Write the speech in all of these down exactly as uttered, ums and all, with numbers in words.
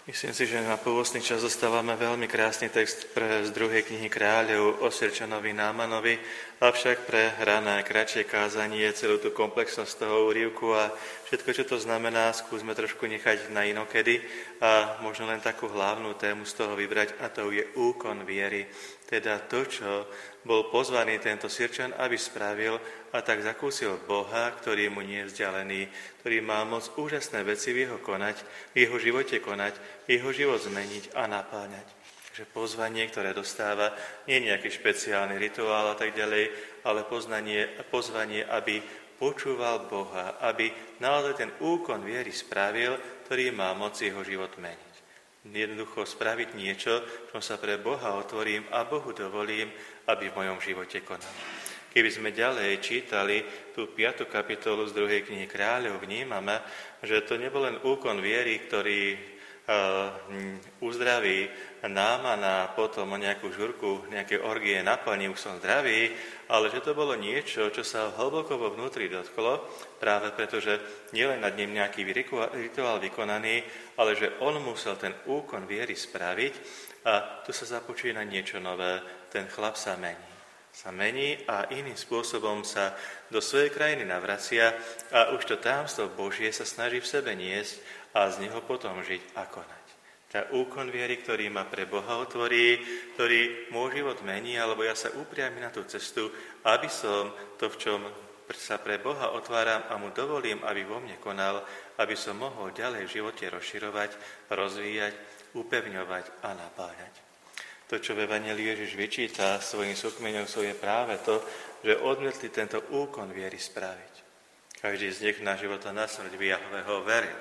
Myslím si, že na pôvostný čas dostávame veľmi krásny text pre z druhej knihy Kráľov o Sirčanovi Námanovi, avšak pre rané kratšie kázanie celú tú komplexnosť toho úryvku a všetko, čo to znamená, skúsme trošku nechať na inokedy a možno len takú hlavnú tému z toho vybrať, a to je úkon viery. Teda to, čo bol pozvaný tento Sirčan, aby spravil, a tak zakúsil Boha, ktorý mu nie je vzdialený, ktorý má moc úžasné veci v jeho konať, v jeho živote konať, jeho život zmeniť a napáňať. Takže pozvanie, ktoré dostáva, nie je nejaký špeciálny rituál a tak ďalej, ale poznanie, pozvanie, aby počúval Boha, aby naozaj ten úkon viery spravil, ktorý má moc jeho život meniť. Jednoducho spraviť niečo, čo sa pre Boha otvorím a Bohu dovolím, aby v mojom živote konal. Keby sme ďalej čítali tú piatu kapitolu z druhej knihy Kráľov, vnímame, že to nebol len úkon viery, ktorý uh, uzdraví Námana a potom o nejakú žurku, nejaké orgie naplní, už som zdravý, ale že to bolo niečo, čo sa hlboko vo vnútri dotklo, práve preto, že nielen nad ním nejaký rituál vykonaný, ale že on musel ten úkon viery spraviť a tu sa započína niečo nové, ten chlap sa mení. sa mení a iným spôsobom sa do svojej krajiny navracia a už to tajomstvo Božie sa snaží v sebe niesť a z neho potom žiť a konať. Tá úkon viery, ktorý ma pre Boha otvorí, ktorý môj život mení, alebo ja sa upriamím na tú cestu, aby som to, v čom sa pre Boha otváram a mu dovolím, aby vo mne konal, aby som mohol ďalej v živote rozširovať, rozvíjať, upevňovať a napájať. To, čo v Evanjeliu Ježiš vyčíta svojim súkmeňovcom, je práve to, že odmietli tento úkon viery spraviť. Každý z nich na život a na smrť v Jahoveho veril.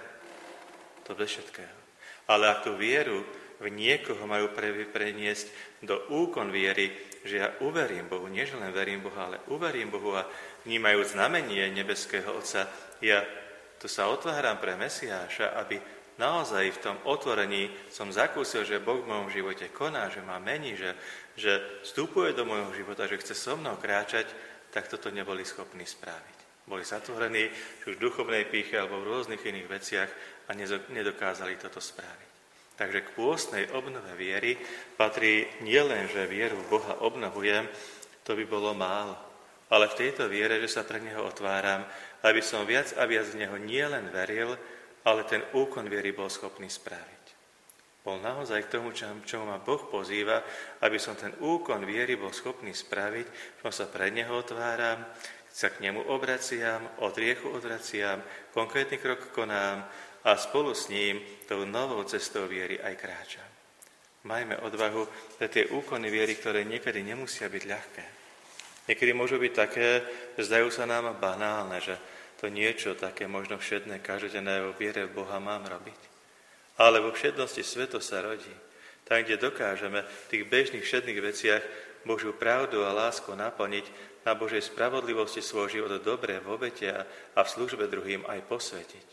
To bez všetkého. Ale ak tú vieru v niekoho majú preniesť do úkon viery, že ja uverím Bohu, nie že len verím Bohu, ale uverím Bohu a vnímajú znamenie nebeského Otca, ja tu sa otváram pre Mesiáša, aby naozaj v tom otvorení som zakúsil, že Boh v mojom živote koná, že ma mení, že, že vstupuje do môjho života, že chce so mnou kráčať, tak toto neboli schopní spraviť. Boli zatvorení už v duchovnej pýche alebo v rôznych iných veciach a nedokázali toto spraviť. Takže k pôstnej obnove viery patrí nielen, že vieru v Boha obnovujem, to by bolo málo, ale v tejto viere, že sa pre Neho otváram, aby som viac a viac v Neho nielen veril, ale ten úkon viery bol schopný spraviť. Bol naozaj k tomu, čomu ma Boh pozýva, aby som ten úkon viery bol schopný spraviť, že sa pred Neho otváram, sa k Nemu obraciam, od riechu odvraciam, konkrétny krok konám a spolu s ním tou novou cestou viery aj kráčam. Majme odvahu pre tie úkony viery, ktoré niekedy nemusia byť ľahké. Niekedy môžu byť také, že zdajú sa nám banálne, že to niečo také možno všedné, každodenné o viere v Boha mám robiť. Ale vo všednosti sveto sa rodí. Tam, kde dokážeme v tých bežných všedných veciach Božiu pravdu a lásku naplniť, na Božej spravodlivosti svoj život dobre v obete a v službe druhým aj posvetiť.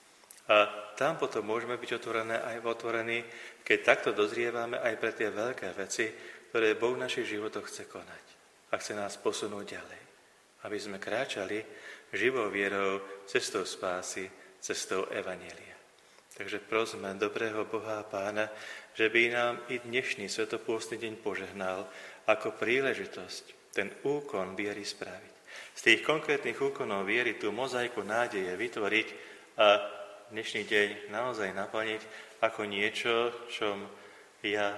A tam potom môžeme byť otvorené aj otvorení, keď takto dozrievame aj pre tie veľké veci, ktoré Boh v našich životoch chce konať. A chce nás posunúť ďalej. Aby sme kráčali živou vierou, cestou spásy, cestou Evanjelia. Takže prosme dobrého Boha a Pána, že by nám i dnešný svätopôstny deň požehnal ako príležitosť ten úkon viery spraviť. Z tých konkrétnych úkonov viery tú mozaiku nádeje vytvoriť a dnešný deň naozaj naplniť ako niečo, čom ja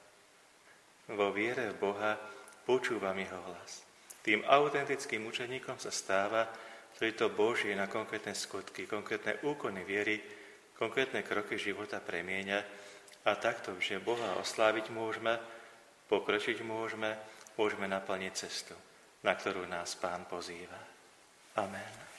vo viere v Boha počúvam Jeho hlas. Tým autentickým učeníkom sa stáva, ktorý to Božie na konkrétne skutky, konkrétne úkony viery, konkrétne kroky života premieňa a takto, že Boha osláviť môžeme, pokročiť môžeme, môžeme naplniť cestu, na ktorú nás Pán pozýva. Amen.